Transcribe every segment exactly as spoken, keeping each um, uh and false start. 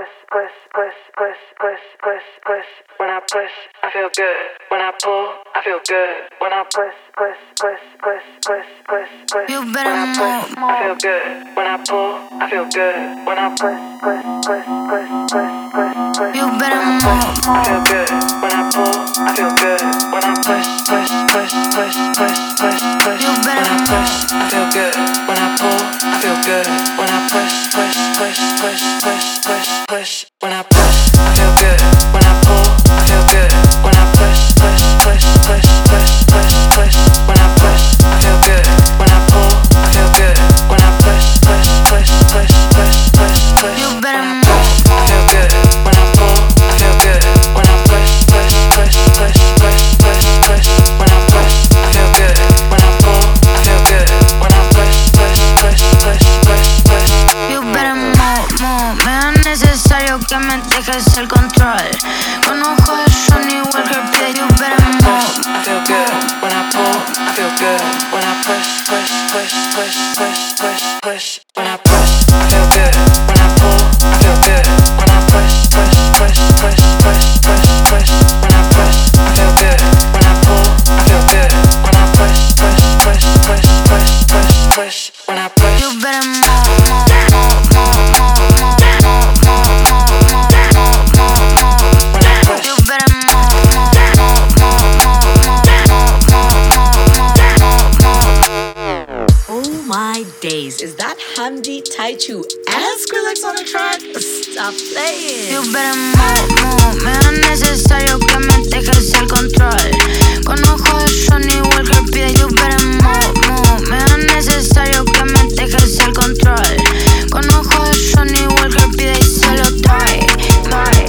push, push, push, push, push, push, push. When I push, I feel good. When I pull, I feel good. When I push, push, push, push, push, push, push. You When better I push, move, I feel good. When I pull, I feel good. When I push, push, push, push, push, push, push. You better When I push, move, I feel good. When I pull, I feel good. When I push, push, push, push, push, push, push. You When better I push, I feel good. When I pull, I feel good. When I push, push, push, push, push, push, push. When I push, I feel good. When I pull, I feel good. When I push, push, push, push, push, push, push. When I push, I feel good. When I pull, I feel good. When I push, push, push, push, push, push, push. You better When I push, I feel good. When I pull, I feel good. When I push, push, push, push, push, push, push. When I push, I feel good. When I pull, I feel good. When I push, push, push, push, push, push. You better move, move. Me es necesario que me dejes el control. Con ojos de Johnny Walker pide. You better move. I feel good. When I pull, I feel good. When I push, push, push, push, push, push, push. When I push, I feel good. When I pull, I feel good. When I push, push, push, push, push, push, push. When I push, I feel good. When I pull, I feel good. When I push, push, push, push, push, push, push. When I push, You better move, move, move, move, move, move, move, move, move, move, move, move. when I push, You better move, move, move, move, move, move, move, move, move, move. Oh my days, is that Hamdi, Taichu, and Skrillex on the track? Stop playing. You better move, move. Me es necesario que me dejes el control. Con ojos de Johnny Walker pide. You better move, move. Me es necesario que me dejes el control. Con ojos de Johnny Walker pide y se lo trae. Trae.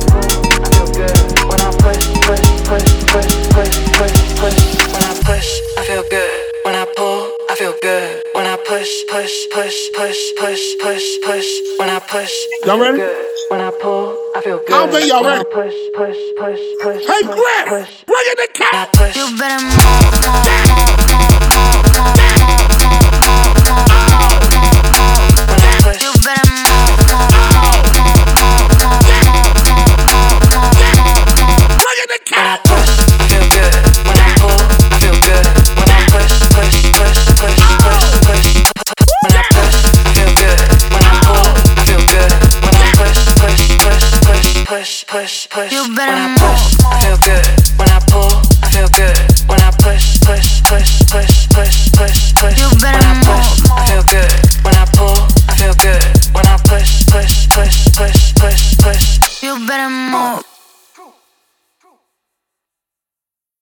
I feel good. When I push, push, push, push, push, push, push. When I push, I feel good. When I pull, I feel good. When I push, push, push, push, push, push, push. When I push, I Y'all feel ready? good. When I pull, I feel good. I don't think y'all When ready. I push, push, push, push, Hey, push, Griff, push. bring in the When I cat. push, You better move, move, move, move, move, move, move, move, move, move, move. when I push, You better move, move, move, move, move, move, move, move, move, move. Bring in the when I cat. push, I feel good. When I pull, I feel good. When I push, push, push, push, push, push. When I push, I feel good. When I pull, I feel good. When I push, push, push, push, push, push, push. You When better I move, push, I feel good. When I pull, I feel good. When I push, push, push, push, push, push, push. You better When I push, move, I feel good. When I pull, I feel good. When I push, push, push, push, push, push. You better move.